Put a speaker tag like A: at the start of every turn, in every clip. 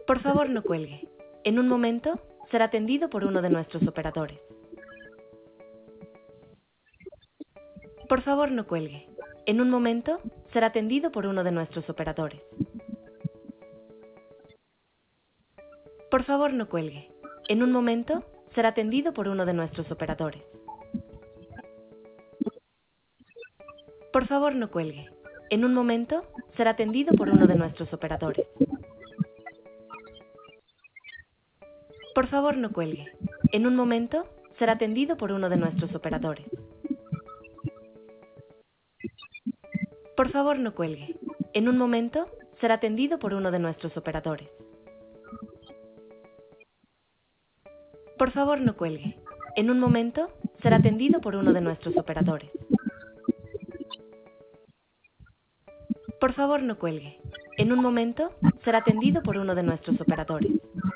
A: Por favor, no cuelgue. En un momento será atendido por uno de nuestros operadores. Por favor, no cuelgue. En un momento será atendido por uno de nuestros operadores. Por favor, no cuelgue. En un momento será atendido por uno de nuestros operadores. Por favor, no cuelgue. En un momento será atendido por uno de nuestros operadores. Por favor, no cuelgue. En un momento será atendido por uno de nuestros operadores. Por favor, no cuelgue. En un momento será atendido por uno de nuestros operadores. Por favor, no cuelgue. En un momento será atendido por uno de nuestros operadores. Por favor, no cuelgue. En un momento será atendido por uno de nuestros operadores.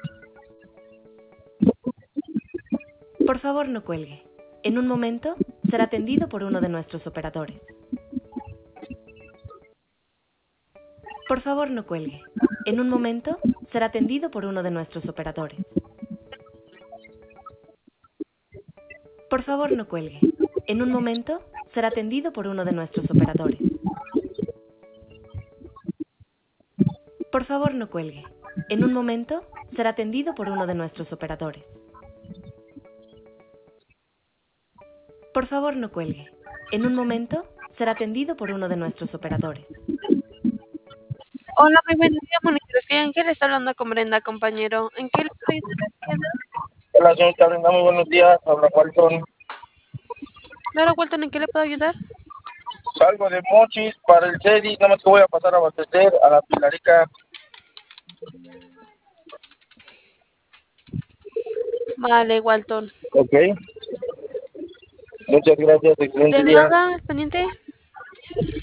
A: Por favor, no cuelgue. En un momento será atendido por uno de nuestros operadores. Por favor, no cuelgue. En un momento será atendido por uno de nuestros operadores. Por favor, no cuelgue. En un momento será atendido por uno de nuestros operadores. Por favor, no cuelgue. En un momento será atendido por uno de nuestros operadores. Por favor, no cuelgue. En un momento será atendido por uno de nuestros operadores.
B: Hola, muy buen día, monografía. ¿En qué le está hablando con Brenda, compañero? ¿En qué le puedo ayudar?
C: Hola, señorita Brenda, muy buenos días. Habla Walton.
B: Claro, Walton, ¿en qué le puedo ayudar?
C: Salgo de Mochis para el CEDI, nada más que voy a pasar a abastecer a la Pilarica.
B: Vale, Walton.
C: Ok. Muchas gracias, excelente
B: ¿De
C: día.
B: nada, pendiente?